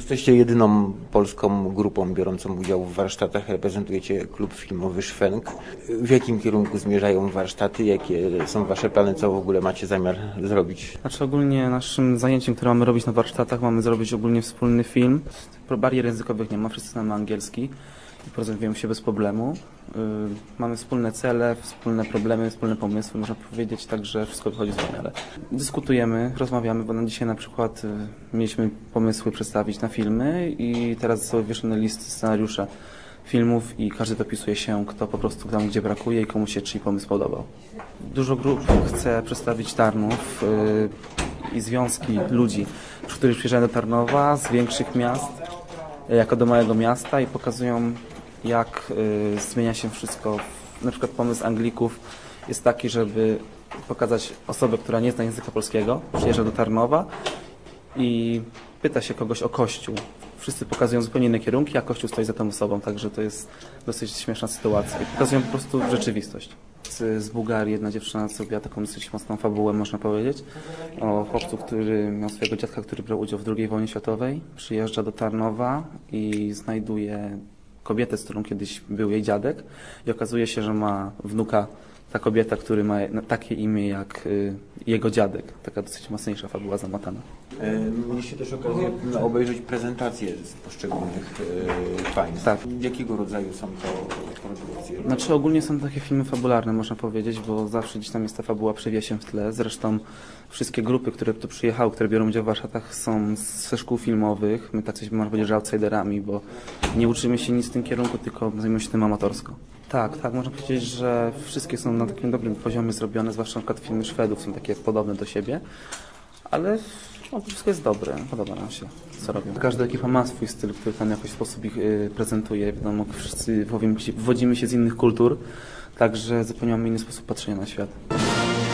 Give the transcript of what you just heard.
Jesteście jedyną polską grupą biorącą udział w warsztatach. Reprezentujecie klub filmowy Szwenk. W jakim kierunku zmierzają warsztaty? Jakie są wasze plany? Co w ogóle macie zamiar zrobić? Znaczy ogólnie naszym zajęciem, które mamy robić na warsztatach, mamy zrobić ogólnie wspólny film. Barier językowych nie ma, wszyscy znamy angielski i porozumiemy się bez problemu. Mamy wspólne cele, wspólne problemy, wspólne pomysły, można powiedzieć, także wszystko wychodzi z ale dyskutujemy, rozmawiamy, bo na dzisiaj na przykład mieliśmy pomysły przedstawić na filmy i teraz zostały wywieszone listy, scenariusze filmów i każdy dopisuje się, kto po prostu tam, gdzie brakuje i komu się czyj pomysł podobał. Dużo grup chce przedstawić Tarnów i związki ludzi, którzy przyjeżdżają do Tarnowa z większych miast, jako do małego miasta i pokazują, jak zmienia się wszystko. Na przykład pomysł Anglików jest taki, żeby pokazać osobę, która nie zna języka polskiego, przyjeżdża do Tarnowa i pyta się kogoś o Kościół. Wszyscy pokazują zupełnie inne kierunki, a Kościół stoi za tą osobą, także to jest dosyć śmieszna sytuacja. I pokazują po prostu rzeczywistość. Z Bułgarii jedna dziewczyna zrobiła taką dosyć mocną fabułę, można powiedzieć, o chłopcu, który miał swojego dziadka, który brał udział w II wojnie światowej. Przyjeżdża do Tarnowa i znajduje kobietę, z którą kiedyś był jej dziadek i okazuje się, że ma wnuka, ta kobieta, który ma takie imię jak jego dziadek. Taka dosyć mocniejsza fabuła zamotana. Mieliście też okazję obejrzeć prezentacje z poszczególnych państw. Tak. Jakiego rodzaju są to produkcje? Znaczy ogólnie są takie filmy fabularne, można powiedzieć, bo zawsze gdzieś tam jest ta fabuła, przewija się w tle. Zresztą wszystkie grupy, które tu przyjechały, które biorą udział w warsztatach, są ze szkół filmowych. My tacy, można powiedzieć, że outsiderami, bo nie uczymy się nic w tym kierunku, tylko zajmujemy się tym amatorsko. Tak, można powiedzieć, że wszystkie są na takim dobrym poziomie zrobione, zwłaszcza na przykład filmy Szwedów są takie podobne do siebie, ale wszystko jest dobre, podoba nam się, co robią. Każda ekipa ma swój styl, który tam w jakiś sposób ich prezentuje. Wiadomo, wszyscy wywodzimy się z innych kultur, także zupełnie mamy inny sposób patrzenia na świat.